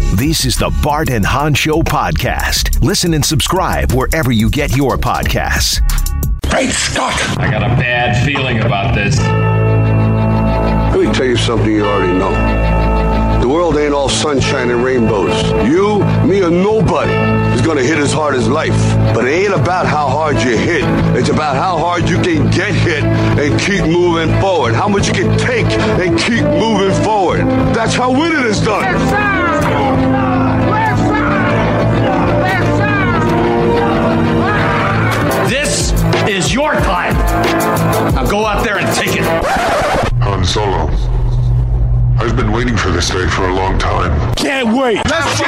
This is the Bart and Hahn Show podcast. Listen and subscribe wherever you get your podcasts. Great Scott! I got a bad feeling about this. Let me tell you something you already know. The world ain't all sunshine and rainbows. You, me, or nobody is gonna hit as hard as life. But it ain't about how hard you hit. It's about how hard you can get hit and keep moving forward. How much you can take and keep moving forward. That's how winning is done. Yes, sir. This is your time. Now go out there and take it. Han Solo. I've been waiting for this day for a long time. Can't wait.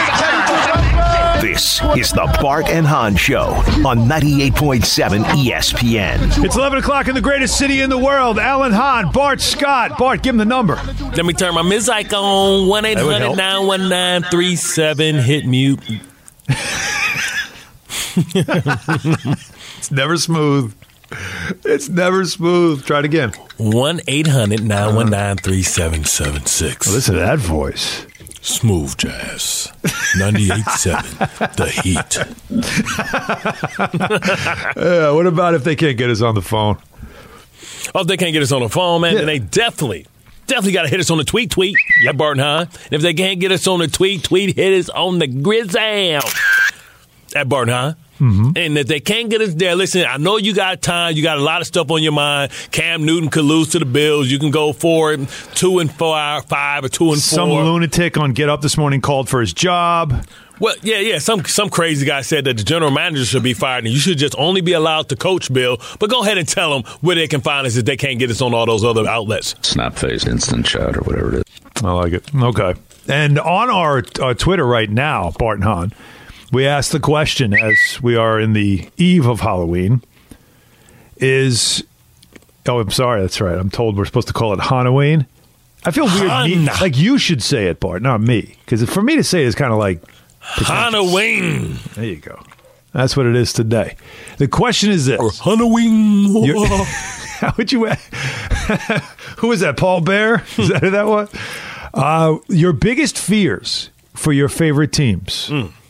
This is the Bart and Hahn Show on 98.7 ESPN. It's 11 o'clock in the greatest city in the world. Alan Hahn, Bart Scott. Bart, give him the number. Let me turn my music on. 1-800-919-37. Hit mute. It's never smooth. It's never smooth. Try it again. 1-800-919-3776. Listen to that voice. Smooth jazz. 98.7. The Heat. Yeah, what about if they can't get us on the phone? Oh, if they can't get us on the phone, man, then they definitely got to hit us on the tweet. Yeah, Bart and Hahn. And if they can't get us on the tweet, hit us on the Grizzam at Bart and Hahn. Mm-hmm. And if they can't get us there, listen, I know you got time. You got a lot of stuff on your mind. Cam Newton could lose to the Bills. You can go for it 2-5 or 2-4. Some lunatic on Get Up this morning called for his job. Well, yeah. Some crazy guy said that the general manager should be fired and you should just only be allowed to coach Bill. But go ahead and tell them where they can find us if they can't get us on all those other outlets. Snapface, Instant Chat, or whatever it is. I like it. Okay. And on our Twitter right now, Bart and Hahn, we asked the question, as we are in the eve of Halloween, I'm sorry, that's right. I'm told we're supposed to call it Halloween. I feel weird. Like you should say it, Bart, not me. Because for me to say it is kind of like Halloween. There you go. That's what it is today. The question is this. Halloween. How would you... Who was that, Paul Bear? Is that who that was? Your biggest fears for your favorite teams.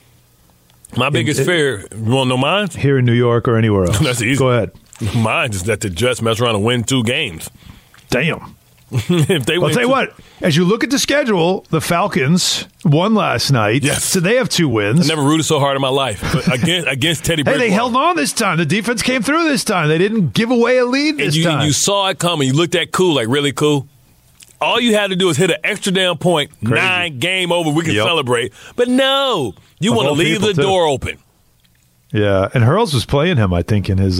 My biggest fear, you want to know mine? Here in New York or anywhere else. That's easy. Go ahead. Mine is that the Jets mess around and win 2 games. Damn. If they I'll tell you what, as you look at the schedule, the Falcons won last night. Yes. So they have 2 wins. I never rooted so hard in my life. But against Teddy Bridgewater. Hey, they held on this time. The defense came through this time. They didn't give away a lead this time. You saw it coming. You looked at cool, like really cool. All you had to do is hit an extra damn point. Crazy. 9, game over. We can celebrate. But no, you want to leave the door open. Yeah, and Hurls was playing him, I think, in his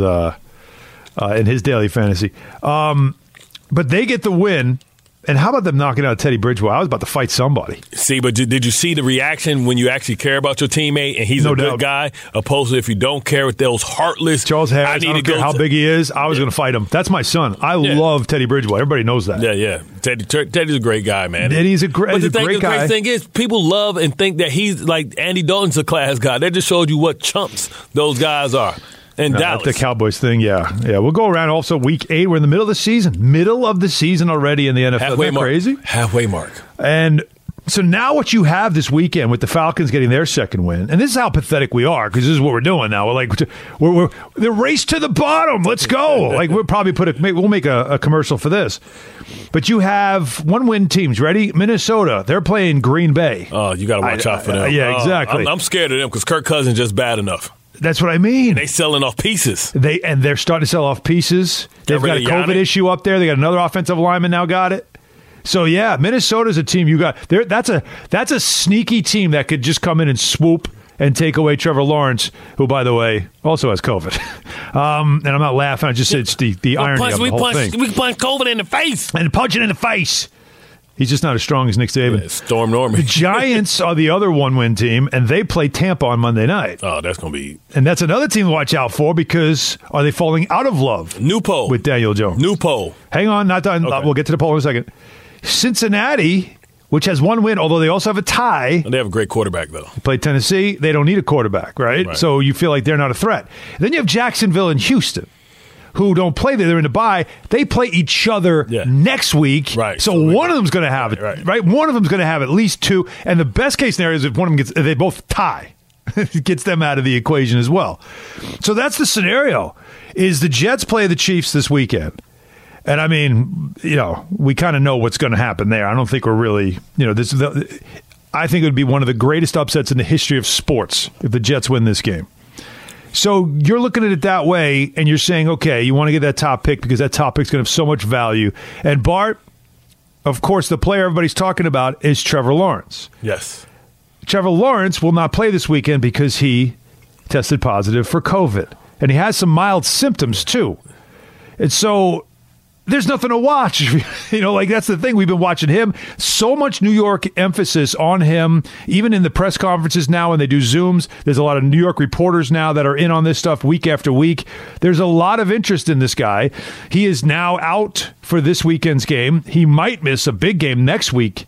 daily fantasy. But they get the win. And how about them knocking out Teddy Bridgewater? I was about to fight somebody. See, but did you see the reaction when you actually care about your teammate and he's a good guy, opposed to if you don't care with those heartless. Charles Harris, I don't care how big he is, I was going to fight him. That's my son. I love Teddy Bridgewater. Everybody knows that. Yeah. Teddy's a great guy, man. Teddy's a great guy. The great thing is people love and think that he's like Andy Dalton's a class guy. That just showed you what chumps those guys are. And Dallas. The Cowboys thing, yeah. We'll go around also week 8. We're in the middle of the season. Already in the NFL. Halfway Isn't that crazy? Halfway mark. And so now what you have this weekend with the Falcons getting their second win, and this is how pathetic we are because this is what we're doing now. We're like, we're the race to the bottom. Let's go. Like we'll probably we'll make a commercial for this. But you have 1-win teams. Ready? Minnesota. They're playing Green Bay. Oh, you got to watch out for them. Yeah, exactly. I'm scared of them because Kirk Cousins just bad enough. That's what I mean. They selling off pieces. They're starting to sell off pieces. They've got a COVID issue up there. They got another offensive lineman now got it. So yeah, Minnesota's a team you got. That's a sneaky team that could just come in and swoop and take away Trevor Lawrence, who by the way also has COVID. And I'm not laughing. I just said it's the irony of the whole thing. We punch COVID in the face and punch it in the face. He's just not as strong as Nick Saban. Yeah, Storm Norman. The Giants are the other 1-win team, and they play Tampa on Monday night. Oh, that's going to be... And that's another team to watch out for because are they falling out of love? New poll. With Daniel Jones. New poll. Hang on, not done. Okay. We'll get to the poll in a second. Cincinnati, which has 1 win, although they also have a tie. They have a great quarterback, though. They play Tennessee. They don't need a quarterback, right? So you feel like they're not a threat. Then you have Jacksonville and Houston, who don't play there, they're in the bye, they play each other next week. Right. So one of them's going to have it. Right. One of them's going to have at least 2. And the best case scenario is if one of them they both tie. It gets them out of the equation as well. So that's the scenario, is the Jets play the Chiefs this weekend. And I mean, we kind of know what's going to happen there. I don't think we're really, I think it would be one of the greatest upsets in the history of sports if the Jets win this game. So you're looking at it that way, and you're saying, okay, you want to get that top pick because that top pick's going to have so much value. And Bart, of course, the player everybody's talking about is Trevor Lawrence. Yes. Trevor Lawrence will not play this weekend because he tested positive for COVID. And he has some mild symptoms, too. And so there's nothing to watch. That's the thing. We've been watching him. So much New York emphasis on him, even in the press conferences now when they do Zooms. There's a lot of New York reporters now that are in on this stuff week after week. There's a lot of interest in this guy. He is now out for this weekend's game. He might miss a big game next week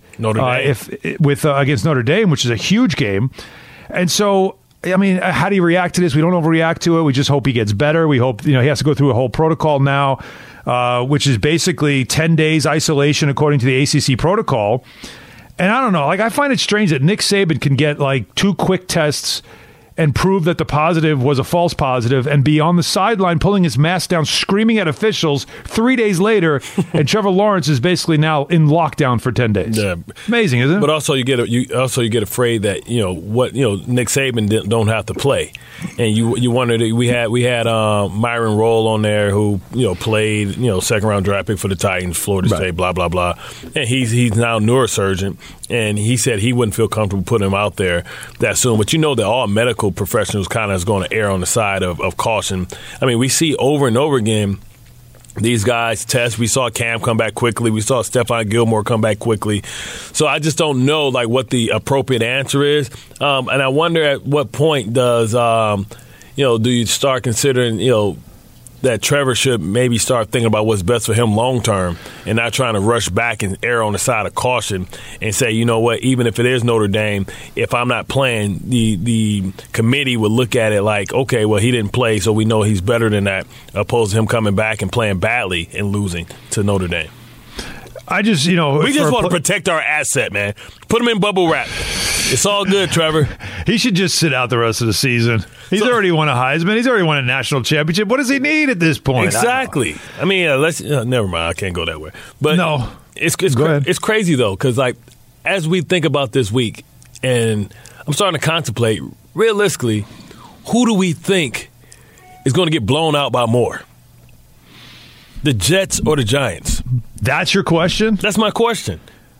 against Notre Dame, which is a huge game. And so, I mean, how do you react to this? We don't overreact to it. We just hope he gets better. We hope, he has to go through a whole protocol now, which is basically 10 days isolation according to the ACC protocol. And I don't know. I find it strange that Nick Saban can get 2 quick tests and prove that the positive was a false positive and be on the sideline pulling his mask down, screaming at officials 3 days later, and Trevor Lawrence is basically now in lockdown for 10 days. Yeah. Amazing, isn't it? But also you get afraid that Nick Saban don't have to play, and you wonder that we had Myron Rolle on there who played second round draft pick for the Titans, Florida State, blah blah blah, and he's now a neurosurgeon, and he said he wouldn't feel comfortable putting him out there that soon. But that all medical professionals kind of is going to err on the side of caution. I mean, we see over and over again these guys test. We saw Cam come back quickly. We saw Stephon Gilmore come back quickly. So I just don't know what the appropriate answer is. And I wonder at what point does do you start considering that Trevor should maybe start thinking about what's best for him long term and not trying to rush back and err on the side of caution and say, you know what, even if it is Notre Dame, if I'm not playing, the committee would look at it like, okay, well, he didn't play, so we know he's better than that, opposed to him coming back and playing badly and losing to Notre Dame. I just, we just want to protect our asset, man. Put him in bubble wrap. It's all good, Trevor. He should just sit out the rest of the season. He's already won a Heisman. He's already won a national championship. What does he need at this point? Exactly. I mean, never mind. I can't go that way. But no, it's crazy though, because as we think about this week, and I'm starting to contemplate realistically, who do we think is going to get blown out by more? The Jets or the Giants? That's your question? That's my question.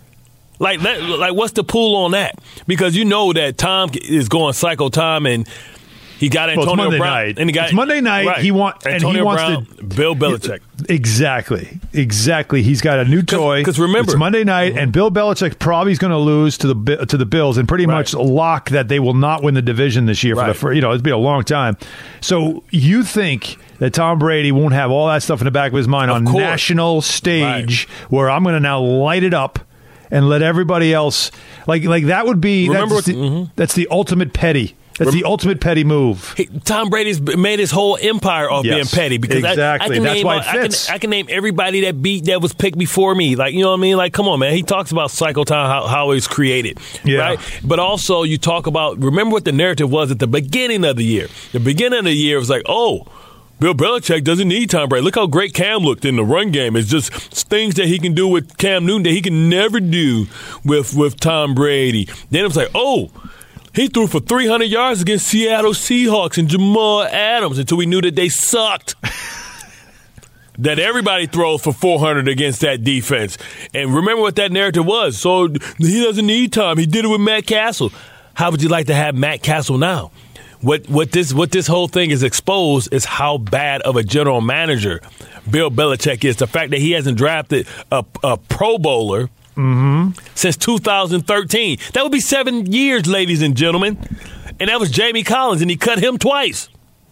What's the pool on that? Because that Tom is going psycho time, and he got Antonio Brown. Night. And it's Monday night. Right. He wants Brown, Bill Belichick. Exactly. He's got a new toy. Because remember, it's Monday night, and Bill Belichick probably is going to lose to the Bills, and pretty much lock that they will not win the division this year. It's been a long time. So you think that Tom Brady won't have all that stuff in the back of his mind on national stage, where I'm going to now light it up and let everybody else like that would be that's the ultimate petty. That's the ultimate petty move. Tom Brady's made his whole empire off being petty because exactly. That's why it fits. I can name everybody that was picked before me. You know what I mean? Come on, man. He talks about cycle time, how it was created, right? But also you talk about, remember what the narrative was at the beginning of the year. The beginning of the year was Bill Belichick doesn't need Tom Brady. Look how great Cam looked in the run game. It's just things that he can do with Cam Newton that he can never do with Tom Brady. Then it was he threw for 300 yards against Seattle Seahawks and Jamal Adams until we knew that they sucked. That everybody throws for 400 against that defense. And remember what that narrative was. So he doesn't need Tom. He did it with Matt Castle. How would you like to have Matt Castle now? What this whole thing is exposed is how bad of a general manager Bill Belichick is. The fact that he hasn't drafted a Pro Bowler since 2013. That would be 7 years, ladies and gentlemen. And that was Jamie Collins, and he cut him twice.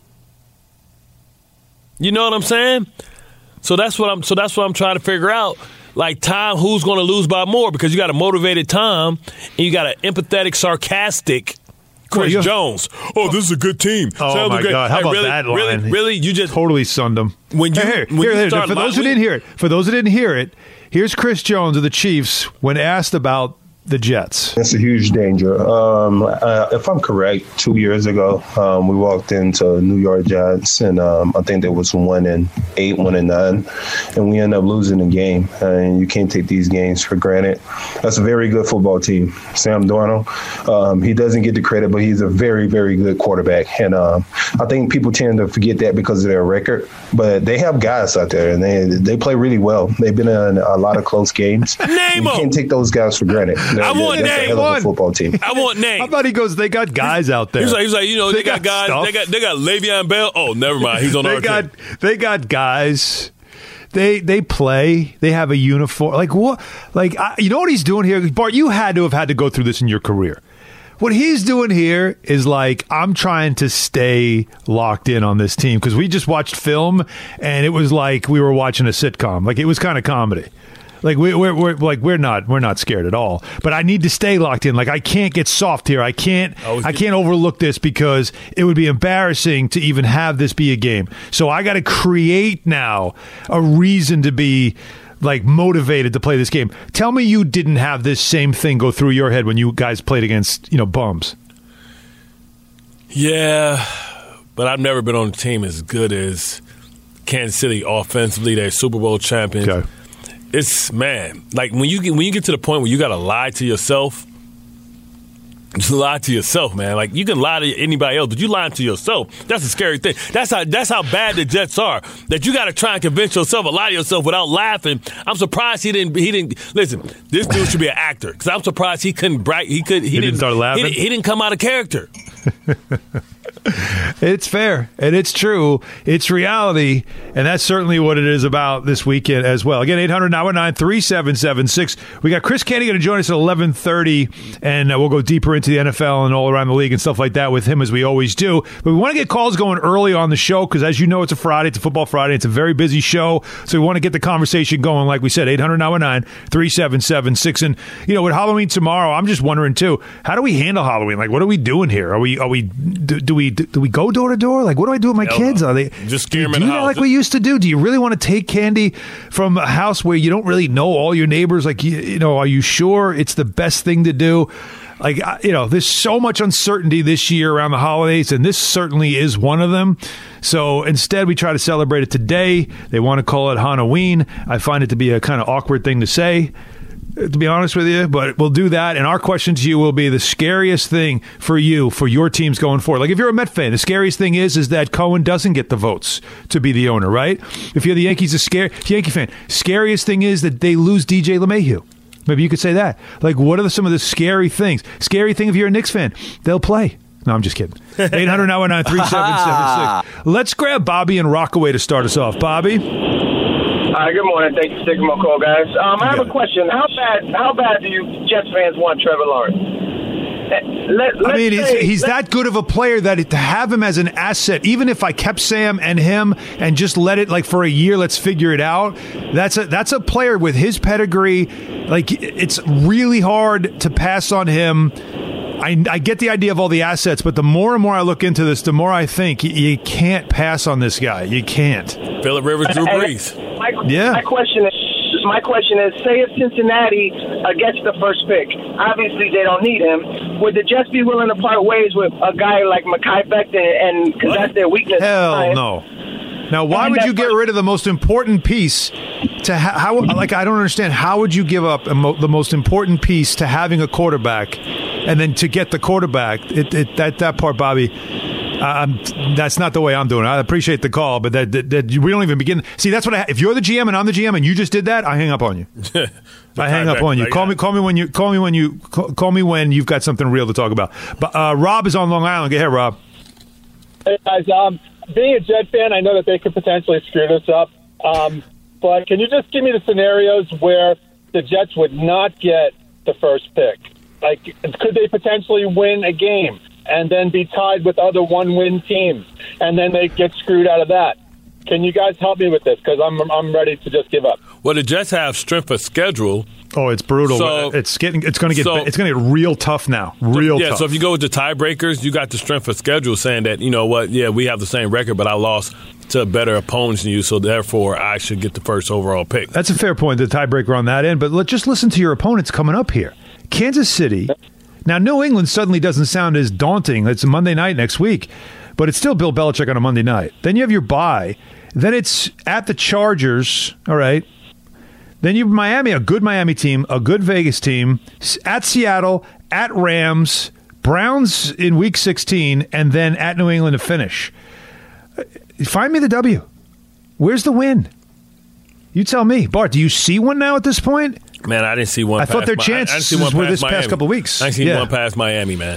You know what I'm saying? So that's what I'm trying to figure out. Tom, who's going to lose by more? Because you got a motivated Tom, and you got an empathetic, sarcastic Chris Jones. Oh, this is a good team. Oh, my God. How about that line? Really? You just totally sunned him. For those who didn't hear it, here's Chris Jones of the Chiefs when asked about the Jets. It's a huge danger. If I'm correct, 2 years ago, we walked into New York Jets, and I think there was 1-8, 1-9, and we ended up losing the game. And you can't take these games for granted. That's a very good football team. Sam Darnold, he doesn't get the credit, but he's a very, very good quarterback. And I think people tend to forget that because of their record. But they have guys out there, and they play really well. They've been in a lot of close games. Name them. You can't take those guys for granted. I want name one football team. I want name. How about he goes? They got guys out there. He's like, they got guys. Stuff. They got Le'Veon Bell. Oh, never mind. He's on our team. They got guys. They play. They have a uniform. Like what? Like you know what he's doing here, Bart? You had to have had to go through this in your career. What he's doing here is like, I'm trying to stay locked in on this team because we just watched film and it was like we were watching a sitcom. Like it was kind of comedy. Like we're not scared at all. But I need to stay locked in. Like I can't get soft here. I can't overlook this because it would be embarrassing to even have this be a game. So I got to create now a reason to be like motivated to play this game. Tell me you didn't have this same thing go through your head when you guys played against, bums. Yeah, but I've never been on a team as good as Kansas City offensively. They're Super Bowl champions. Okay. It's, man, like when you get to the point where you got to lie to yourself, just lie to yourself, man. Like you can lie to anybody else, but you lying to yourself. That's a scary thing. That's how bad the Jets are. That you got to try and convince yourself or lie to yourself without laughing. I'm surprised he didn't listen. This dude should be an actor because I'm surprised he couldn't brag. He didn't start laughing. He didn't come out of character. It's fair, and it's true. It's reality, and that's certainly what it is about this weekend as well. Again, 800-919-3776. We got Chris Canty going to join us at 11:30, and we'll go deeper into the NFL and all around the league and stuff like that with him as we always do. But we want to get calls going early on the show because, as you know, it's a Friday. It's a football Friday. It's a very busy show, so we want to get the conversation going. Like we said, 800-919-3776. And, with Halloween tomorrow, I'm just wondering, too, how do we handle Halloween? Like, what are we doing here? Do we go door to door? Like, what do I do with my kids? Are they just scare them in the the house like we used to do? Do you really want to take candy from a house where you don't really know all your neighbors? Like, are you sure it's the best thing to do? Like, there's so much uncertainty this year around the holidays, and this certainly is one of them. So instead, we try to celebrate it today. They want to call it Halloween. I find it to be a kind of awkward thing to say, to be honest with you, but we'll do that. And our question to you will be the scariest thing for you, for your teams going forward. Like if you're a Met fan, the scariest thing is that Cohen doesn't get the votes to be the owner, right? If you're the Yankees, Yankee fan, scariest thing is that they lose DJ LeMahieu. Maybe you could say that. Like, what are some of the scary things? Scary thing if you're a Knicks fan, they'll play. No, I'm just kidding. 800-919-3776. Let's grab Bobby and Rockaway to start us off. Bobby? Hi, good morning. Thank you for taking my call, guys. I have a question. How bad do you Jets fans want Trevor Lawrence? He's that good of a player that to have him as an asset, even if I kept Sam and him and just let it like for a year, let's figure it out. That's a player with his pedigree. Like it's really hard to pass on him. I get the idea of all the assets, but the more and more I look into this, the more I think you can't pass on this guy. You can't. Phillip Rivers, Drew Brees. My question is, say if Cincinnati gets the first pick, obviously they don't need him. Would the Jets be willing to part ways with a guy like Mekhi Becton, and because that's their weakness? Hell no. Now, why would you get rid of the most important piece to how? Like, I don't understand. How would you give up the most important piece to having a quarterback, and then to get the quarterback? That part, Bobby. That's not the way I'm doing it. I appreciate the call, but that we don't even begin. See, that's what if you're the GM and I'm the GM and you just did that, I hang up on you. I hang up on you. Call me when you've got something real to talk about. But Rob is on Long Island. Go ahead, Rob. Hey guys, being a Jet fan, I know that they could potentially screw this up. But can you just give me the scenarios where the Jets would not get the first pick? Like, could they potentially win a game and then be tied with other one-win teams, and then they get screwed out of that? Can you guys help me with this? Because I'm ready to just give up. Well, the Jets have strength of schedule Oh, it's brutal. So, it's going to get real tough now. Tough. So if you go with the tiebreakers, you got the strength of schedule saying that, you know what, yeah, we have the same record, but I lost to better opponents than you, so therefore I should get the first overall pick. That's a fair point, the tiebreaker on that end. But just listen to your opponents coming up here. Kansas City. Now, New England suddenly doesn't sound as daunting. It's a Monday night next week, but it's still Bill Belichick on a Monday night. Then you have your bye. Then it's at the Chargers, all right. Then you have Miami, a good Miami team, a good Vegas team, at Seattle, at Rams, Browns in Week 16, and then at New England to finish. Find me the W. Where's the win? You tell me. Bart, do you see one now at this point? Man, I didn't see one. I thought their chances were this past couple of weeks. I didn't see one past Miami, man.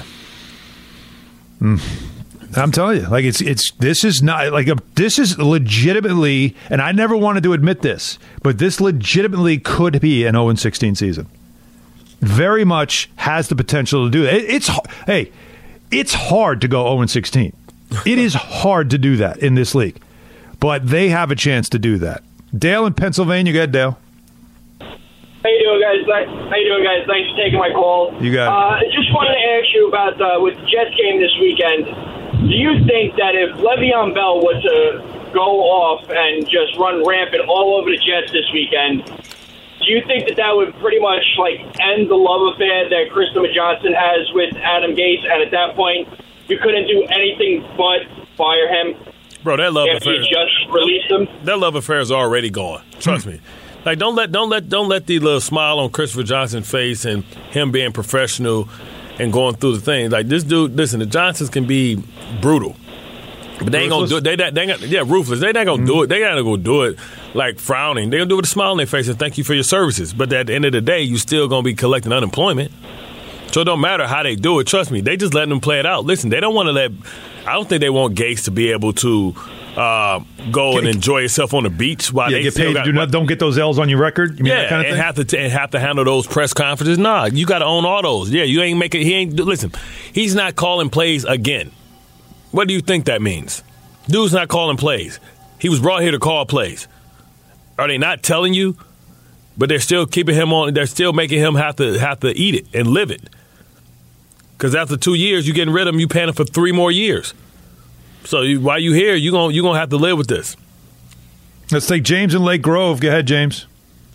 I'm telling you, like this is legitimately, and I never wanted to admit this, but this legitimately could be an 0-16 season. Very much has the potential to do that. It's hard to go 0-16. It is hard to do that in this league, but they have a chance to do that. Dale in Pennsylvania, go ahead, Dale. How you doing, guys? Thanks for taking my call. You got it. Just wanted to ask you about with the Jets game this weekend. Do you think that if Le'Veon Bell was to go off and just run rampant all over the Jets this weekend, do you think that would pretty much end the love affair that Christopher Johnson has with Adam Gase, and at that point you couldn't do anything but fire him? Bro, that love affair. You just released him. That love affair is already gone. Trust me. Like, don't let the little smile on Christopher Johnson's face and him being professional and going through the things. Like, this dude, listen, the Johnsons can be brutal, but they ain't gonna do it. Ruthless. They not gonna do it. They gotta go do it like frowning. They gonna do it with a smile on their face and thank you for your services. But at the end of the day, you still gonna be collecting unemployment. So it don't matter how they do it. Trust me, they just letting them play it out. Listen, they don't want to let. I don't think they want Gase to be able to go and enjoy yourself on the beach while they get paid. Don't get those L's on your record. You mean that kind of thing? have to handle those press conferences. Nah, you got to own all those. Yeah, you ain't making. He ain't. Listen, he's not calling plays again. What do you think that means? Dude's not calling plays. He was brought here to call plays. Are they not telling you? But they're still keeping him on. They're still making him have to eat it and live it. Because after 2 years, you're getting rid of him. You paying him for 3 more years. So while you here, you're gonna have to live with this. Let's take James in Lake Grove. Go ahead, James.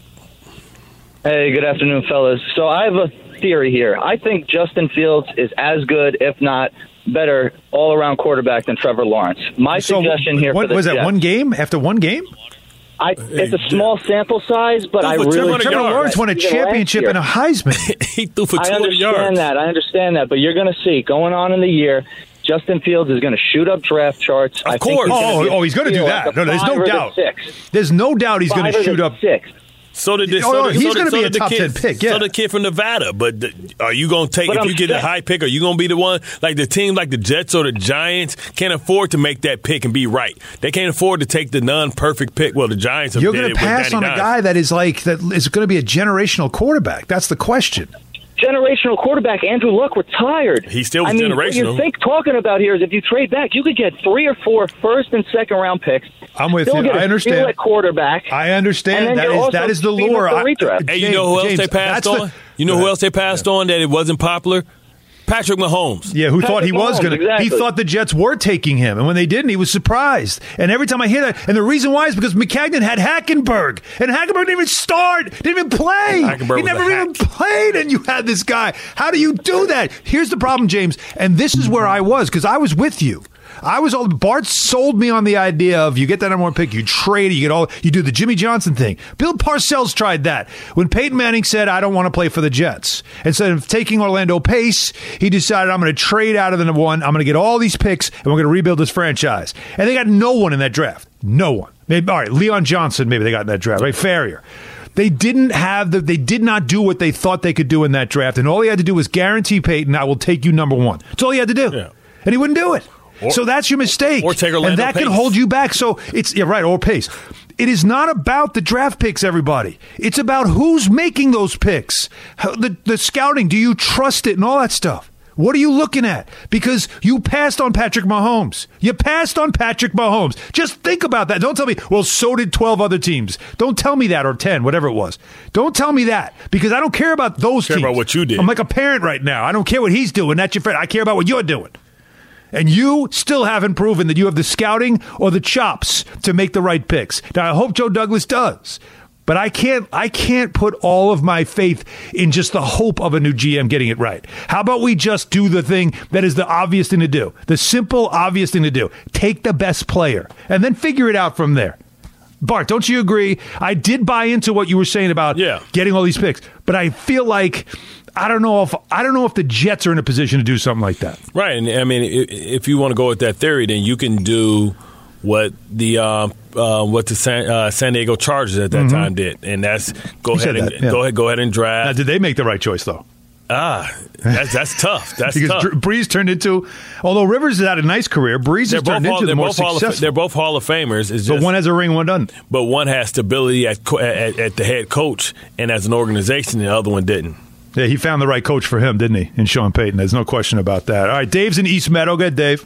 Hey, good afternoon, fellas. So I have a theory here. I think Justin Fields is as good, if not better, all-around quarterback than Trevor Lawrence. My suggestion here for the was Jets, that one game? After one game? It's a small sample size, but I really... Trevor Lawrence won a championship and a Heisman. He threw for 200 yards. I understand that, but you're going to see, going on in the year, Justin Fields is going to shoot up draft charts. Of course. He's going to do that. No, there's no doubt. There's no doubt he's going to shoot up. So did this. He's going to be a top 10 pick. Yeah. So the kid from Nevada. But are you going to take, if you get a high pick, are you going to be the one, like the team like the Jets or the Giants can't afford to make that pick and be right. They can't afford to take the non-perfect pick. Well, the Giants have. You're going to pass on a guy that is going to be a generational quarterback. That's the question. Generational quarterback Andrew Luck retired. He still was generational. What you think talking about here is if you trade back, you could get 3 or 4 first and second round picks. I'm with you. I understand. At quarterback. I understand. That is the lure. Hey, you know who else they passed on? You know who else they passed on that it wasn't popular? Patrick Mahomes. Yeah, who thought he was going to. Exactly. He thought the Jets were taking him, and when they didn't, he was surprised. And every time I hear that, and the reason why is because McCagnon had Hackenberg, and Hackenberg didn't even start, didn't even play. He never even played, and you had this guy. How do you do that? Here's the problem, James, and this is where I was, because I was with you. Bart sold me on the idea of you get that number 1 pick, you trade, you do the Jimmy Johnson thing. Bill Parcells tried that. When Peyton Manning said, I don't want to play for the Jets, instead of taking Orlando Pace, he decided, I'm going to trade out of the number 1, I'm going to get all these picks, and we're going to rebuild this franchise. And they got no one in that draft. No one. Maybe, all right, Leon Johnson, maybe they got in that draft, right? Farrier. They did not do what they thought they could do in that draft, and all he had to do was guarantee Peyton, I will take you number 1. That's all he had to do. Yeah. And he wouldn't do it. So that's your mistake. Or take Orlando and that Pace. Can hold you back. So or Pace. It is not about the draft picks, everybody. It's about who's making those picks. The scouting, do you trust it and all that stuff? What are you looking at? Because you passed on Patrick Mahomes. Just think about that. Don't tell me, well, so did 12 other teams. Don't tell me that, or 10, whatever it was. Don't tell me that, because I don't care about those teams. I care about what you did. I'm like a parent right now. I don't care what he's doing. That's your friend. I care about what you're doing. And you still haven't proven that you have the scouting or the chops to make the right picks. Now, I hope Joe Douglas does. But I can't put all of my faith in just the hope of a new GM getting it right. How about we just do the thing that is the obvious thing to do, the simple, obvious thing to do? Take the best player and then figure it out from there. Bart, don't you agree? I did buy into what you were saying about getting all these picks, but I feel like I don't know if the Jets are in a position to do something like that. Right, and I mean, if you want to go with that theory, then you can do what the San Diego Chargers at that time did, and that's go ahead and draft. Now, did they make the right choice though? That's tough. That's because tough. Breeze turned into, although Rivers has had a nice career, Breeze has turned into the more successful. They're both Hall of Famers. But one has a ring, one doesn't. But one has stability at the head coach and as an organization, and the other one didn't. Yeah, he found the right coach for him, didn't he? In Sean Payton. There's no question about that. All right, Dave's in East Meadow. Go ahead, Dave.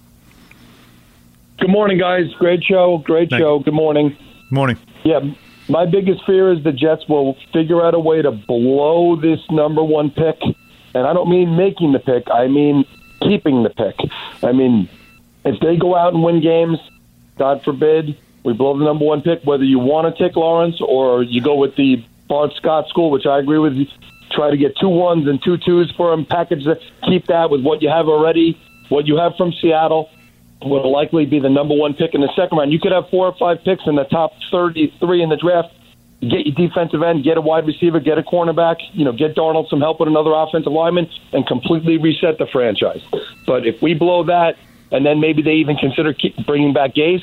Good morning, guys. Great show. Good morning. Morning. Yeah, my biggest fear is the Jets will figure out a way to blow this number one pick. And I don't mean making the pick. I mean keeping the pick. I mean, if they go out and win games, God forbid, we blow the number one pick, whether you want to take Lawrence or you go with the Bart Scott school, which I agree with you, try to get 2 1s and 2 2s for him, package that, keep that with what you have already, what you have from Seattle. Will likely be the number one pick in the second round. You could have 4 or 5 picks in the top 33 in the draft. Get your defensive end, get a wide receiver, get a cornerback, get Darnold some help with another offensive lineman, and completely reset the franchise. But if we blow that, and then maybe they even consider bringing back Gase,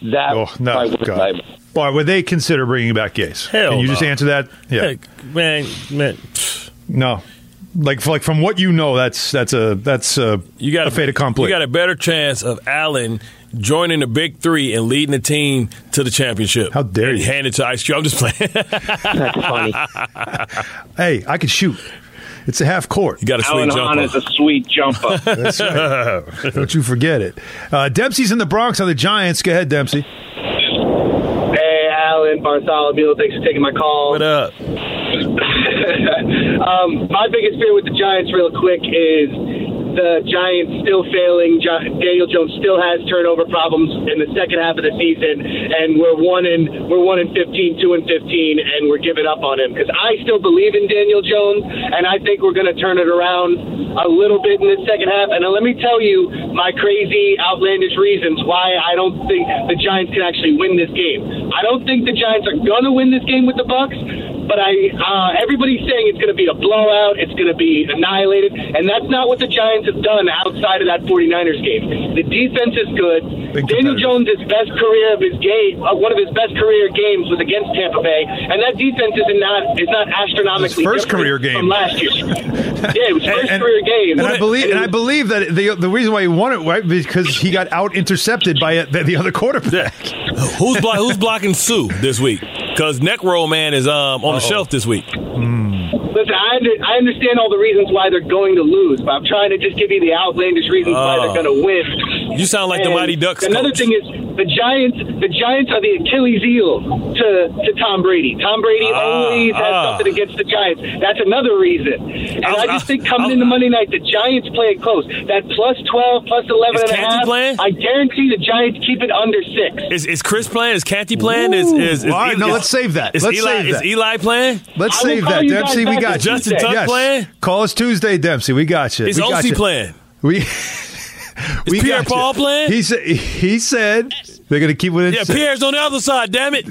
Boy, would they consider bringing back Gase? Hell Can you no. just answer that? Yeah, hey, man. No. Like from what you know, that's a fait accompli. You got a better chance of Allen joining the big three and leading the team to the championship. How dare you? Hand it to Ice Cube. I'm just playing. That's funny. Hey, I could shoot. It's a half court. You got a sweet jumper. Alan Hahn is a sweet jumper. That's right. Don't you forget it. Dempsey's in the Bronx on the Giants. Go ahead, Dempsey. Hey, Alan Bartholomew. Thanks for taking my call. What up? My biggest fear with the Giants, real quick, is the Giants still failing. Daniel Jones still has turnover problems in the second half of the season, and we're 1-15, 2-15, and we're giving up on him because I still believe in Daniel Jones, and I think we're going to turn it around a little bit in the second half. And let me tell you my crazy, outlandish reasons why I don't think the Giants can actually win this game. I don't think the Giants are going to win this game with the Bucs. But everybody's saying it's going to be a blowout, it's going to be annihilated, and that's not what the Giants have done outside of that 49ers game. The defense is good. Daniel Jones' best career of his game, one of his best career games was against Tampa Bay, and that defense is not astronomically his first career game from last year. Yeah, it was first career game. And I believe that the reason why he won it, right, because he got out intercepted by the other quarterback. Who's blocking Sue this week? Because Neck Roll Man is on the shelf this week. Listen, I understand all the reasons why they're going to lose, but I'm trying to just give you the outlandish reasons why they're going to win. You sound like the Mighty Ducks Another coach. thing is the Giants are the Achilles heel to Tom Brady. Tom Brady always has something against the Giants. That's another reason. And I just think coming into Monday night, the Giants play it close. That plus 12, plus 11 and a half, playing? I guarantee the Giants keep it under 6. Is Chris playing? Is Canty playing? All right, no, let's save that. Is Eli playing? Let's save that. Dempsey, we got you. Justin Tuck playing? Call us Tuesday, Dempsey. We got you. Is OC playing? Is Pierre Paul playing? He said they're going to keep with it. Yeah, Pierre's on the other side, damn it.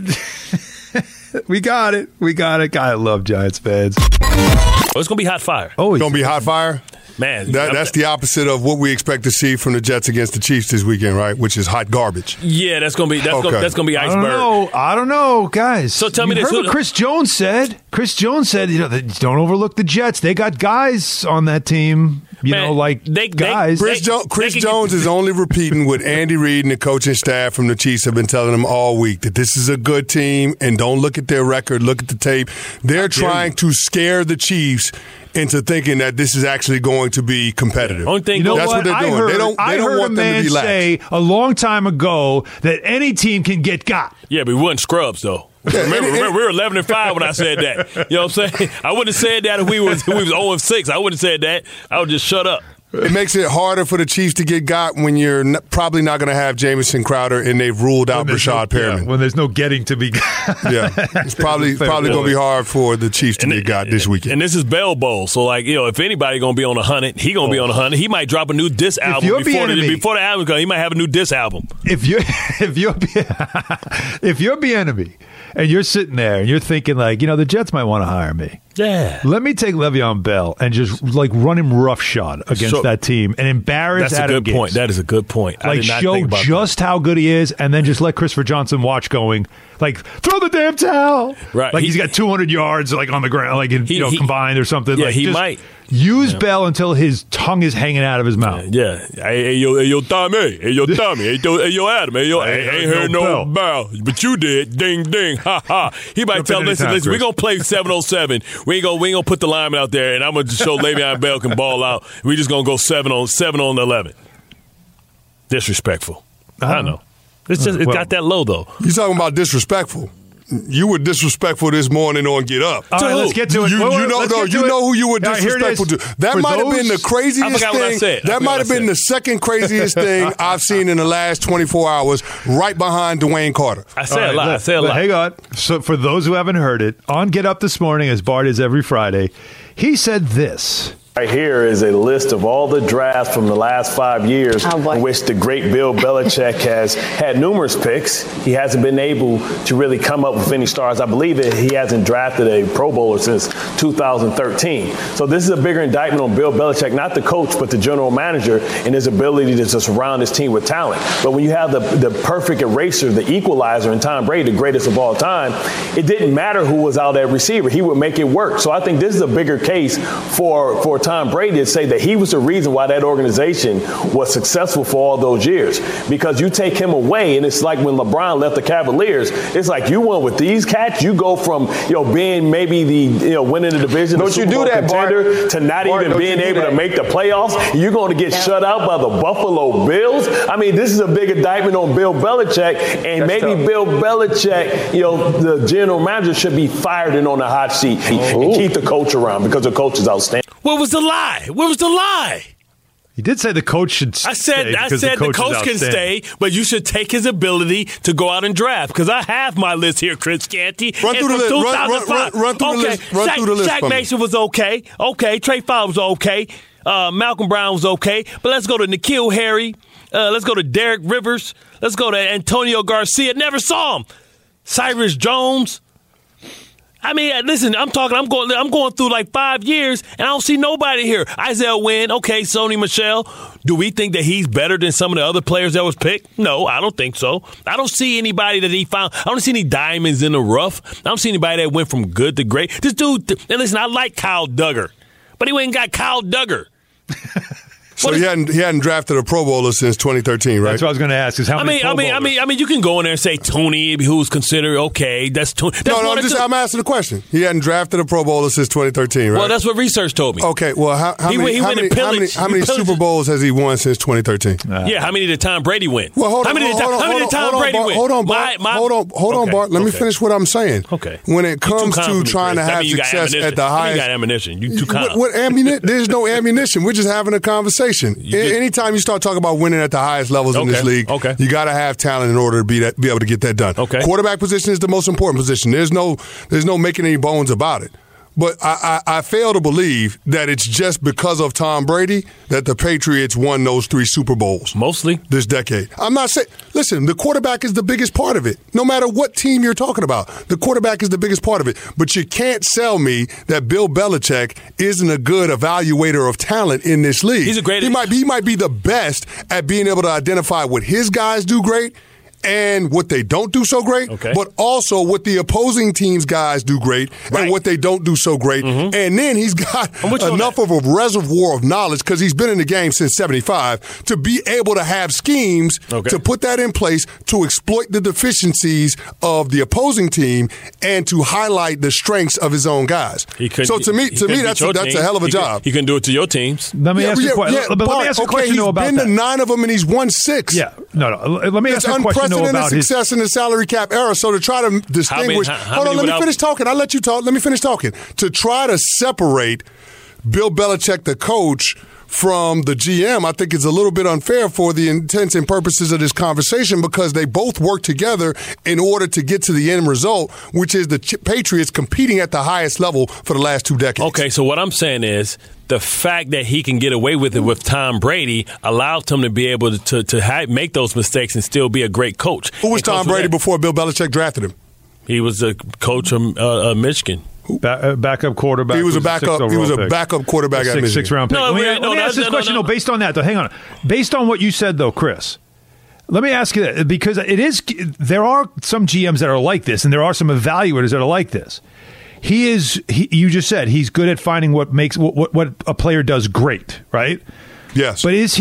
We got it. God, I love Giants fans. It's going to be hot fire. Oh, it's going to be hot fire? Man. That's the opposite of what we expect to see from the Jets against the Chiefs this weekend, right? Which is hot garbage. Yeah, that's going to be iceberg. I don't know, guys. So tell me this. Heard what Chris Jones said? Chris Jones said, don't overlook the Jets. They got guys on that team. guys. Chris Jones is only repeating what Andy Reid and the coaching staff from the Chiefs have been telling him all week, that this is a good team, and don't look at their record, look at the tape. They're trying to scare the Chiefs into thinking that this is actually going to be competitive. That's what they're doing. They don't want them to be lax. Say a long time ago that any team can get got. Yeah, but we wasn't scrubs, though. Remember, we were 11-5 when I said that. You know what I'm saying? I wouldn't have said that if we was 0-6. I wouldn't have said that. I would just shut up. It makes it harder for the Chiefs to get got when you're probably not going to have Jamison Crowder and they've ruled out Rashad Perriman. When there's no getting to be got. Yeah, it's probably going to be hard for the Chiefs to get got this weekend. And this is Bell Bowl, so if anybody going to be on 100, he going to be on 100. He might drop a new diss album before the album comes. He might have a new diss album. If you're Bieniemy and you're sitting there and you're thinking the Jets might want to hire me. Yeah. Let me take Le'Veon Bell and just run him roughshod against that team and embarrass Adam Gase. Point. That is a good point. Show just how good he is, and then just let Christopher Johnson watch going. Throw the damn towel. Right. He's got 200 yards on the ground, combined or something. Yeah, he might. Use Bell until his tongue is hanging out of his mouth. Yeah. Hey, yo, Tommy. Hey, yo, Tommy. Hey, yo, Adam. Hey, yo, I ain't heard no Bell. But you did. Ding, ding. Ha, ha. He might tell, listen, we're going to play 7-on-7. We ain't going to put the lineman out there, and I'm going to show Le'Veon Bell can ball out. We just going to go 7-on-11. Disrespectful. I know. It's just it got that low, though. You talking about disrespectful. You were disrespectful this morning on Get Up. All right, let's get to it. You know who you were disrespectful to. That might have been the craziest thing. That might have been the second craziest thing I've seen in the last 24 hours, right behind Dwayne Carter. I said a lot. Hang on. So for those who haven't heard it, on Get Up this morning, as Bart is every Friday, he said this. Right here is a list of all the drafts from the last 5 years in which the great Bill Belichick has had numerous picks. He hasn't been able to really come up with any stars. I believe that he hasn't drafted a Pro Bowler since 2013. So this is a bigger indictment on Bill Belichick, not the coach, but the general manager and his ability to surround his team with talent. But when you have the perfect eraser, the equalizer in Tom Brady, the greatest of all time, it didn't matter who was out at receiver. He would make it work. So I think this is a bigger case for Tom Brady to say that he was the reason why that organization was successful for all those years. Because you take him away, and it's like when LeBron left the Cavaliers, it's like you went with these cats, you go from being maybe the winning the division, don't you do that, contender, to not even being able to make the playoffs. You're going to get shut out by the Buffalo Bills. I mean, this is a big indictment on Bill Belichick, and maybe Bill Belichick, the general manager, should be fired and on the hot seat and keep the coach around because the coach is outstanding. What was the lie? Where was the lie? He did say the coach should stay. I said the coach can stay, but you should take his ability to go out and draft. Because I have my list here, Chris Canty. Run through the list. Run through the list. Shaq Mason was okay. Okay. Trey Fowler was okay. Malcolm Brown was okay. But let's go to N'Keal Harry. Let's go to Derek Rivers. Let's go to Antonio Garcia. Never saw him. Cyrus Jones. I mean, listen, I'm going through 5 years, and I don't see nobody here. Isaiah Wynn, okay, Sony Michel. Do we think that he's better than some of the other players that was picked? No, I don't think so. I don't see anybody that he found. I don't see any diamonds in the rough. I don't see anybody that went from good to great. This dude, and listen, I like Kyle Duggar, but he went and got Kyle Duggar. So he hadn't drafted a Pro Bowler since 2013, right? That's what I was going to ask. Is how many Pro Bowlers? I mean, you can go in there and say Tony, who's considered okay. That's Tony. I'm asking the question. He hadn't drafted a Pro Bowler since 2013, right? Well, that's what research told me. Okay, well, how many Super Bowls has he won since 2013? Yeah, how many did Tom Brady win? Well, hold on. How many did Tom Brady win? Hold on, Bart. Let me finish what I'm saying. Okay. When it comes to trying to have success at the highest, you got ammunition. You too calm. What ammunition? There's no ammunition. We're just having a conversation. Anytime you start talking about winning at the highest levels in this league, you got to have talent in order to be able to get that done. Okay. Quarterback position is the most important position. There's no making any bones about it. But I fail to believe that it's just because of Tom Brady that the Patriots won those 3 Super Bowls. Mostly. This decade. I'm not saying – listen, the quarterback is the biggest part of it. No matter what team you're talking about, the quarterback is the biggest part of it. But you can't sell me that Bill Belichick isn't a good evaluator of talent in this league. He's a great – He might be the best at being able to identify what his guys do great and what they don't do so great, but also what the opposing team's guys do great and what they don't do so great. And then he's got enough of a reservoir of knowledge because he's been in the game since 75 to be able to have schemes to put that in place to exploit the deficiencies of the opposing team and to highlight the strengths of his own guys. So to me, that's a hell of a job. He can do it to your teams. Let me ask you a question. Let me ask a question about that. He's been to 9 of them and he's won 6. Yeah, no. Let me ask a question about his success in the salary cap era. So to try to distinguish, hold on, let me finish talking. I'll let you talk. Let me finish talking. To try to separate Bill Belichick, the coach, from the GM, I think it's a little bit unfair for the intents and purposes of this conversation because they both work together in order to get to the end result, which is the Patriots competing at the highest level for the last 2 decades. Okay, so what I'm saying is the fact that he can get away with it with Tom Brady allowed him to be able to make those mistakes and still be a great coach. Who was Tom Brady before Bill Belichick drafted him? He was a coach of Michigan. Backup quarterback. He was a backup quarterback at Michigan. 6th round pick. Let me ask this question, though, based on that. Though, hang on. Based on what you said, though, Chris, let me ask you that because there are some GMs that are like this, and there are some evaluators that are like this. You just said he's good at finding what makes what a player does great, right? Yes. But is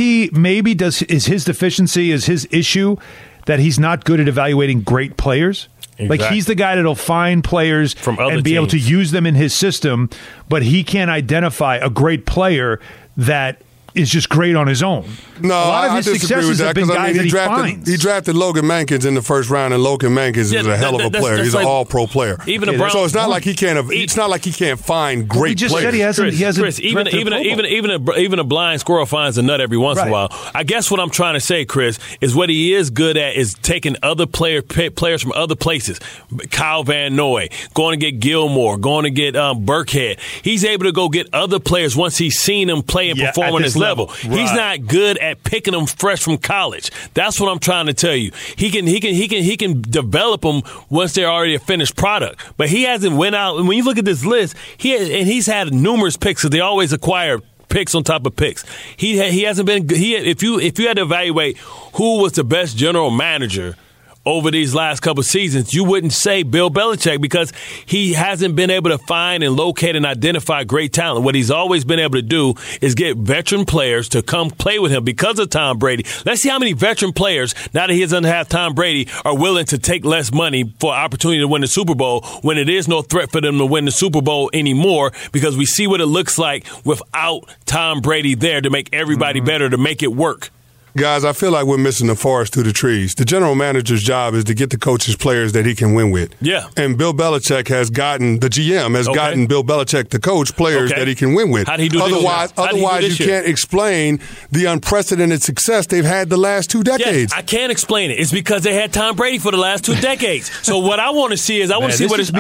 his deficiency, is his issue that he's not good at evaluating great players? Exactly. Like he's the guy that'll find players from other and be able to use them in his system, but he can't identify a great player that is just great on his own. No, a lot of his successes have been guys that he finds. He drafted Logan Mankins in the first round, and Logan Mankins is a hell of a player. He's an all-pro player. So it's not like he can't. It's not like he can't find great he just players. Said he hasn't. Chris, even a blind squirrel finds a nut every once in a while. I guess what I'm trying to say, Chris, is what he is good at is taking other players from other places. Kyle Van Noy, going to get Gilmore, going to get Burkhead. He's able to go get other players once he's seen them play and perform on his level. Right. He's not good at picking them fresh from college. That's what I'm trying to tell you. He can develop them once they're already a finished product. But he hasn't went out. And when you look at this list, he's had numerous picks because they always acquire picks on top of picks. He hasn't been. If you had to evaluate who was the best general manager over these last couple of seasons, you wouldn't say Bill Belichick because he hasn't been able to find and locate and identify great talent. What he's always been able to do is get veteran players to come play with him because of Tom Brady. Let's see how many veteran players, now that he doesn't have Tom Brady, are willing to take less money for opportunity to win the Super Bowl when it is no threat for them to win the Super Bowl anymore because we see what it looks like without Tom Brady there to make everybody better, to make it work. Guys, I feel like we're missing the forest through the trees. The general manager's job is to get the coaches players that he can win with. Yeah. And Bill Belichick has gotten, the GM has gotten Bill Belichick to coach players that he can win with. How did he do this? Otherwise, you can't explain the unprecedented success they've had the last 2 decades. Yeah, I can't explain it. It's because they had Tom Brady for the last 2 decades. So what I want to see is I want to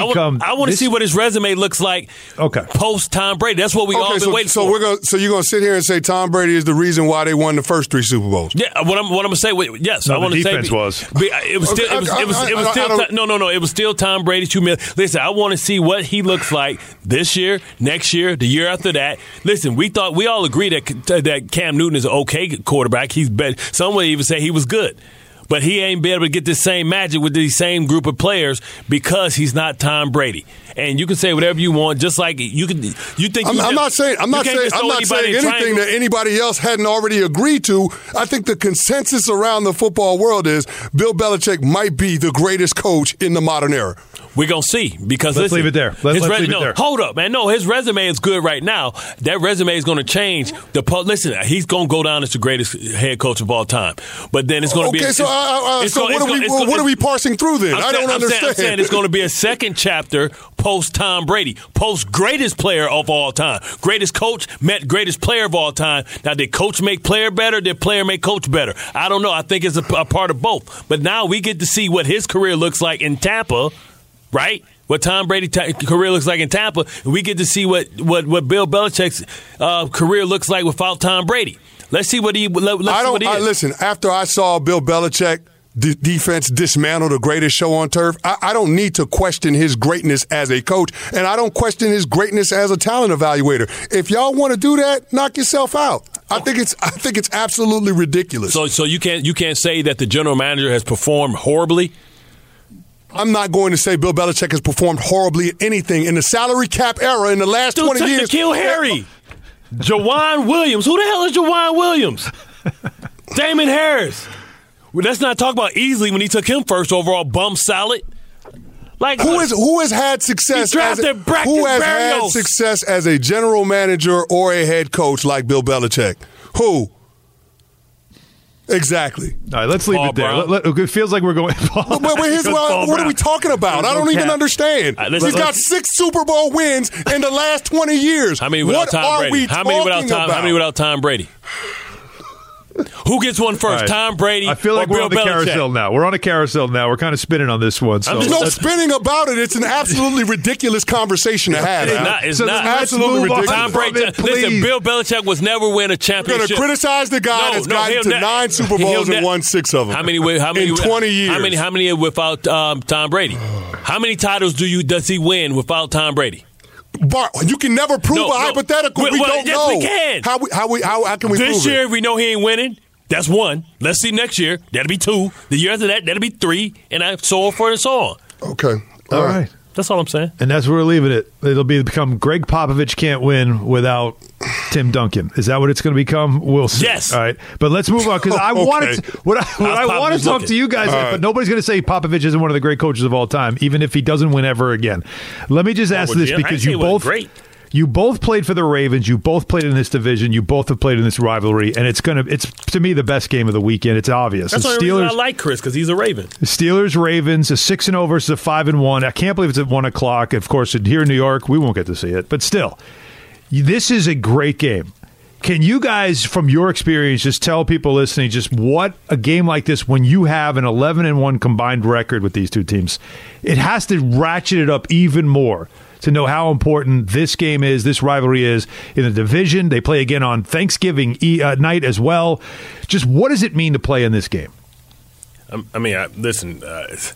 see what his resume looks like post Tom Brady. That's what we all been waiting for. So you're going to sit here and say Tom Brady is the reason why they won the first 3 Super Bowls? Yeah, what I'm going to say, yes. No, I want to say defense was. It was still Tom Brady's humility. Listen, I want to see what he looks like this year, next year, the year after that. Listen, we all agree that Cam Newton is an okay quarterback. He's better. Some would even say he was good. But he ain't been able to get the same magic with these same group of players because he's not Tom Brady. And you can say whatever you want, just like you can. You think I'm not saying anything that anybody else hadn't already agreed to. I think the consensus around the football world is Bill Belichick might be the greatest coach in the modern era. We're going to see because let's leave it there. Let's leave it there. Hold up, man. No, his resume is good right now. That resume is going to change. Listen, he's going to go down as the greatest head coach of all time. But then it's going to be. What are we parsing through then? I don't understand. I'm saying it's going to be a second chapter post Tom Brady, post greatest player of all time. Greatest coach met greatest player of all time. Now, did coach make player better? Did player make coach better? I don't know. I think it's a part of both. But now we get to see what his career looks like in Tampa. Right? What Tom Brady's career looks like in Tampa, and we get to see what Bill Belichick's career looks like without Tom Brady. Let's see what he. Listen, after I saw Bill Belichick defense dismantle the greatest show on turf, I don't need to question his greatness as a coach, and I don't question his greatness as a talent evaluator. If y'all want to do that, knock yourself out. I think it's absolutely ridiculous. So you can't say that the general manager has performed horribly? I'm not going to say Bill Belichick has performed horribly at anything in the salary cap era in the last 20 years. Kill Harry. Jawan Williams. Who the hell is Jawan Williams? Damon Harris. Well, let's not talk about Easley when he took him first overall. Bum salad. Like who has had success? Had success as a general manager or a head coach like Bill Belichick? Who? Exactly. All right, let's leave it there. It feels like we're going. What are we talking about? I don't even understand. He's got 6 Super Bowl wins in the last 20 years. How many without Tom Brady? How many without Tom Brady? Who gets one first, right. Tom Brady I feel like we're on the carousel now. We're on a carousel now. We're kind of spinning on this one. So. There's no spinning about it. It's an absolutely ridiculous conversation to have. It's not. Absolutely ridiculous. Tom Brady. Listen, Bill Belichick was never win a championship. You're going to criticize the guy that's gotten to 9 Super Bowls and won 6 of them. How many in 20 years? How many without Tom Brady? How many titles does he win without Tom Brady? Bart, you can never prove a hypothetical. We don't know. Yes, we can. How can we prove it? This year, we know he ain't winning. That's 1. Let's see next year. That'll be 2. The year after that, that'll be 3. And so forth and so on. Okay. All right. That's all I'm saying. And that's where we're leaving it. It'll become Greg Popovich can't win without Tim Duncan. Is that what it's going to become? We'll see. Yes. All right. But let's move on because I wanted to talk to you guys, but nobody's going to say Popovich isn't one of the great coaches of all time, even if he doesn't win ever again. Let me just ask this because you both played for the Ravens. You both played in this division. You both have played in this rivalry, and it's to me the best game of the weekend. It's obvious. That's the reason I like Chris because he's a Raven. Steelers Ravens a 6-0 versus a 5-1. I can't believe it's at 1:00. Of course, here in New York, we won't get to see it, but still, this is a great game. Can you guys, from your experience, just tell people listening just what a game like this, when you have an 11-1 combined record with these two teams, it has to ratchet it up even more to know how important this game is, this rivalry is in the division. They play again on Thanksgiving night as well. Just what does it mean to play in this game? Listen.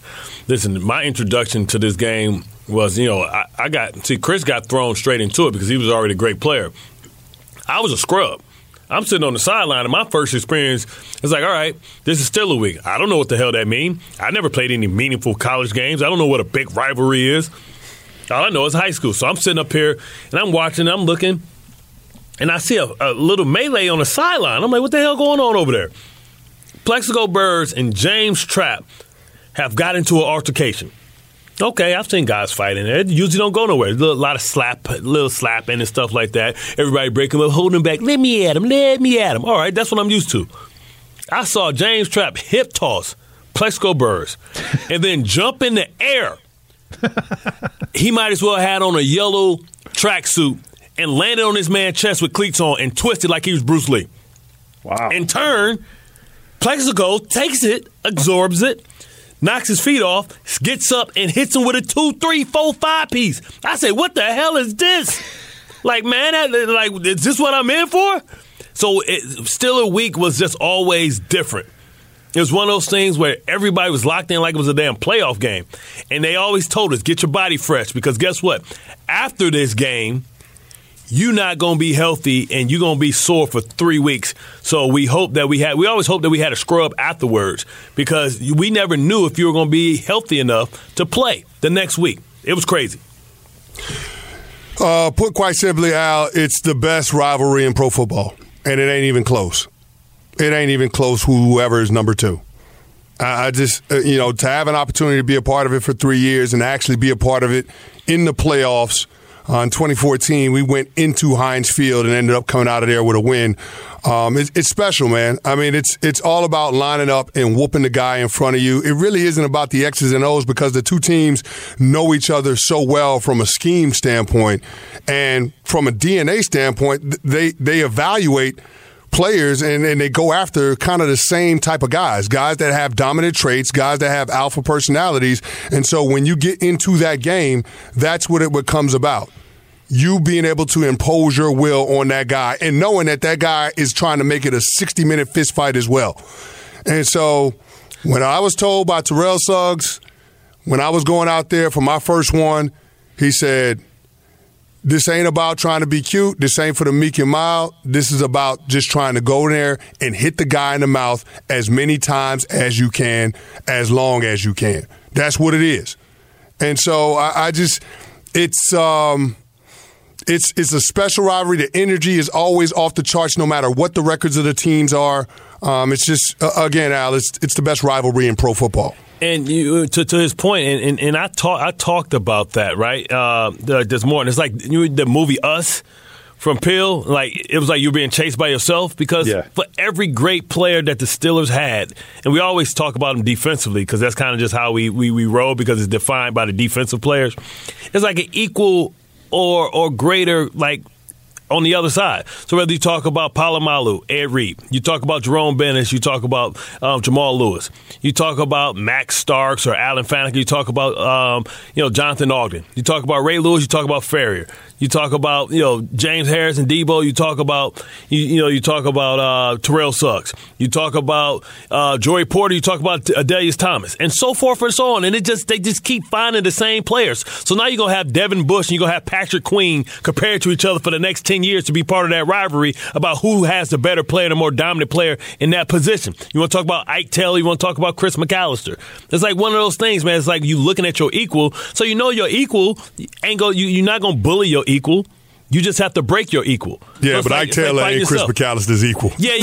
My introduction to this game was, Chris got thrown straight into it because he was already a great player. I was a scrub. I'm sitting on the sideline, and my first experience is like, all right, this is Steeler week. I don't know what the hell that means. I never played any meaningful college games. I don't know what a big rivalry is. All I know is high school. So I'm sitting up here, and I'm watching, I'm looking, and I see a little melee on the sideline. I'm like, what the hell going on over there? Plexico Burress and James Trapp have got into an altercation. Okay, I've seen guys fighting there. It usually don't go nowhere. A lot of slapping and stuff like that. Everybody breaking up, holding him back. Let me at him. All right, that's what I'm used to. I saw James Trapp hip toss Plexico Burress and then jump in the air. He might as well have had on a yellow tracksuit and landed on his man's chest with cleats on and twisted like he was Bruce Lee. Wow. In turn, Plexico takes it, absorbs it, knocks his feet off, gets up, and hits him with a 2, 3, 4, 5 piece. I say, what the hell is this? Like, man, is this what I'm in for? So Steeler week was just always different. It was one of those things where everybody was locked in like it was a damn playoff game. And they always told us, get your body fresh, because guess what? After this game, you're not going to be healthy and you're going to be sore for 3 weeks. So we always hope that we had a scrub afterwards, because we never knew if you were going to be healthy enough to play the next week. It was crazy. Put quite simply, Al, it's the best rivalry in pro football, and it ain't even close. It ain't even close whoever is number 2. I just, to have an opportunity to be a part of it for 3 years and actually be a part of it in the playoffs. In 2014, we went into Heinz Field and ended up coming out of there with a win. It's special, man. I mean, it's all about lining up and whooping the guy in front of you. It really isn't about the X's and O's, because the two teams know each other so well from a scheme standpoint. And from a DNA standpoint, they evaluate players and they go after kind of the same type of guys that have dominant traits, guys that have alpha personalities. And so when you get into that game, that's what it becomes about. You being able to impose your will on that guy and knowing that guy is trying to make it a 60-minute fist fight as well. And so when I was told by Terrell Suggs, when I was going out there for my first one, he said, This ain't about trying to be cute. This ain't for the meek and mild. This is about just trying to go there and hit the guy in the mouth as many times as you can, as long as you can. That's what it is. And so I just it's a special rivalry. The energy is always off the charts no matter what the records of the teams are. It's just, again, Al, it's the best rivalry in pro football. And you, to his point, and I talked about that, right? This morning. It's like the movie Us from Peele. Like, it was like you were being chased by yourself because for every great player that the Steelers had, and we always talk about them defensively because that's kind of just how we roll because it's defined by the defensive players. It's like an equal or greater, like, on the other side. So whether you talk about Polamalu, Ed Reed, you talk about Jerome Bettis, you talk about Jamal Lewis, you talk about Max Starks or Alan Faneca, you talk about Jonathan Ogden, you talk about Ray Lewis, you talk about Ferrier, you talk about James Harris and Debo, you talk about you talk about Terrell Suggs, you talk about Joey Porter, you talk about Adelius Thomas, and so forth and so on. And they just keep finding the same players. So now you're gonna have Devin Bush and you're gonna have Patrick Queen compared to each other for the next 10 years to be part of that rivalry about who has the better player, the more dominant player in that position. You want to talk about Ike Taylor, you want to talk about Chris McAllister. It's like one of those things, man. It's like you looking at your equal, so your equal you're not gonna bully your equal. You just have to break your equal. Yeah, so but Ike Taylor ain't Chris McAllister's equal. Yeah.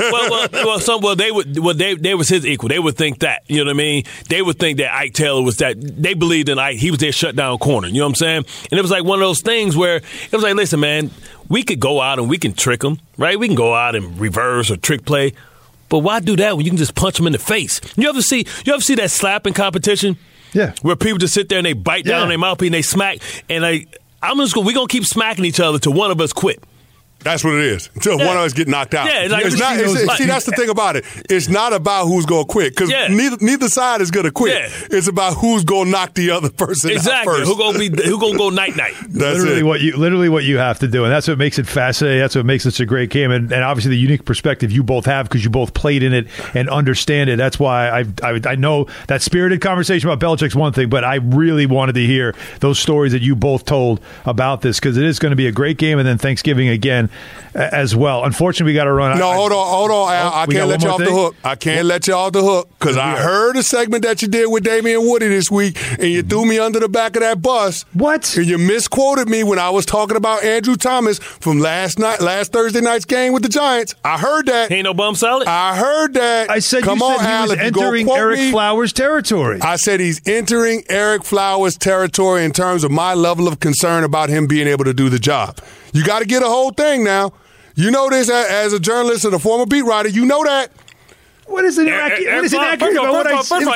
They was his equal. They would think that. You know what I mean? They would think that Ike Taylor was that. They believed in Ike. He was their shutdown corner. You know what I'm saying? And it was like one of those things where it was like, listen, man, we could go out and we can trick them, right? We can go out and reverse or trick play. But why do that when you can just punch them in the face? You ever see that slapping competition? Yeah. Where people just sit there and they bite down on their mouthpiece and they smack and we're going to keep smacking each other till one of us quit. That's what it is. Until one of us get knocked out. Yeah, see, that's the thing about it. It's not about who's going to quit because neither side is going to quit. Yeah. It's about who's going to knock the other person out first. Who's going to go night-night. That's literally what you have to do, and that's what makes it fascinating. That's what makes it such a great game, and obviously the unique perspective you both have because you both played in it and understand it. That's why I know that spirited conversation about Belichick's one thing, but I really wanted to hear those stories that you both told about this because it is going to be a great game, and then Thanksgiving again as well. Unfortunately, we got to run. No, hold on, Al. I can't let you off the hook. I can't let you off the hook because I heard a segment that you did with Damian Woody this week, and you threw me under the back of that bus. What? And you misquoted me when I was talking about Andrew Thomas from last Thursday night's game with the Giants. I heard that. He ain't no bum salad? I heard that. I said Come you on, said he Al, was entering Eric Flowers' territory. I said he's entering Eric Flowers' territory in terms of my level of concern about him being able to do the job. You got to get a whole thing now. You know this as a journalist and a former beat writer. You know that. What is it accurate about what I said?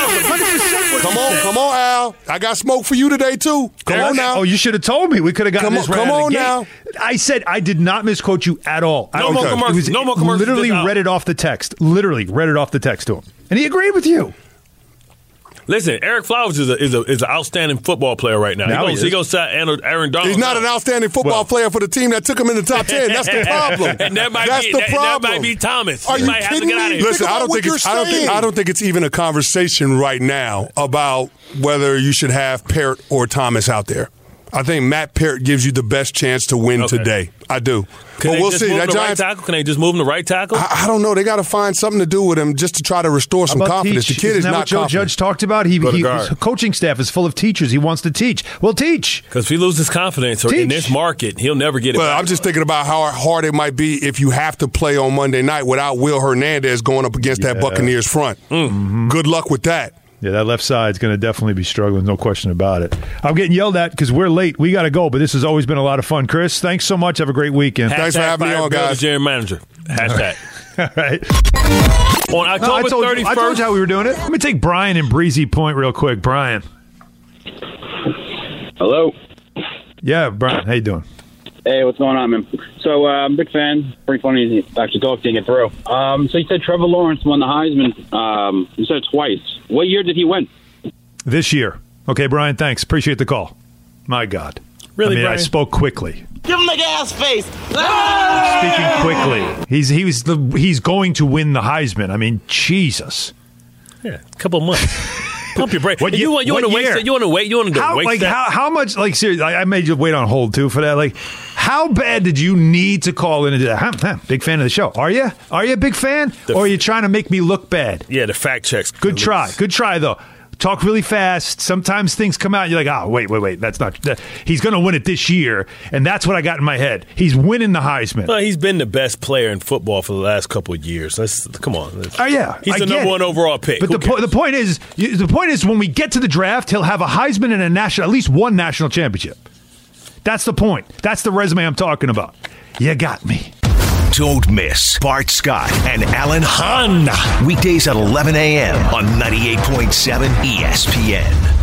Come on, Al. I got smoke for you today, too. Come on now. Oh, you should have told me. We could have gotten this right Come out of on the gate. now. I said I did not misquote you at all. No more commercials. No more commercials. Literally read it off the text. Literally read it off the text to him. And he agreed with you. Listen, Eric Flowers is an outstanding football player right now. He goes to Aaron Donald. He's not an outstanding football player for the team that took him in the top 10. That's the problem. And that might be Thomas. Are you kidding me? Listen, I don't think it's even a conversation right now about whether you should have Parrott or Thomas out there. I think Matt Parrott gives you the best chance to win today. I do. But we'll see. That Giants, Can they just move him to right tackle? I don't know. They got to find something to do with him just to try to restore some confidence. Teach? The kid is not what Joe confident. Judge talked about. His coaching staff is full of teachers. He wants to teach. Well, teach. Because if he loses confidence in this market, he'll never get it back. I'm just thinking about how hard it might be if you have to play on Monday night without Will Hernandez going up against that Buccaneers front. Mm-hmm. Good luck with that. Yeah, that left side's going to definitely be struggling, no question about it. I'm getting yelled at because we're late. We got to go, but this has always been a lot of fun. Chris, thanks so much. Have a great weekend. Thanks for having me on, guys. General manager. Hashtag. All right. On October 31st. I told you how we were doing it. Let me take Brian in Breezy Point real quick. Brian. Hello. Yeah, Brian. How you doing? Hey, what's going on, man? So, I'm a big fan. Pretty funny. Actually, Golf didn't get through. So you said Trevor Lawrence won the Heisman. You said twice. What year did he win? This year. Okay, Brian, thanks. Appreciate the call. My God. Really, Brian? I spoke quickly. Give him the gas face. Speaking quickly. He's going to win the Heisman. I mean, Jesus. Yeah, a couple months. Pump your brakes. You want to wait? You want to wait? You want to waste that? How much? Like seriously, I made you wait on hold too for that. Like, how bad did you need to call in and do that? Big fan of the show. Are you? Are you a big fan? Or are you trying to make me look bad? Yeah, the fact checks. Good try. Good try though. Talk really fast. Sometimes things come out and you're like, oh, wait. That's not. He's going to win it this year. And that's what I got in my head. He's winning the Heisman. Well, he's been the best player in football for the last couple of years. Come on. Yeah. He's the number one overall pick. But the point is when we get to the draft, he'll have a Heisman and at least one national championship. That's the point. That's the resume I'm talking about. You got me. Don't miss Bart Scott and Alan Hahn. Weekdays at 11 a.m. on 98.7 ESPN.